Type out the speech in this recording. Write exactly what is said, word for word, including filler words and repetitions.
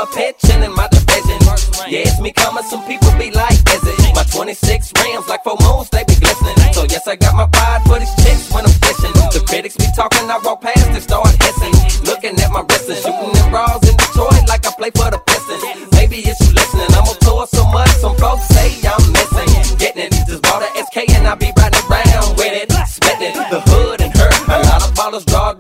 a pitching in my division. Yeah, it's me coming, some people be like, is it? My twenty-six rims, like four moons, they be glistening. So yes, I got my pride for these chicks when I'm fishing. The critics be talking, I walk past and start hissing. Looking at my wrist and shooting them bras in Detroit like I play for the Pistons. Maybe it's you listening, I'm on tour so much, some folks say I'm missing. Getting it, just bought a S K and I be riding around with it. Spitting the hood and hurt, a lot of ballers draw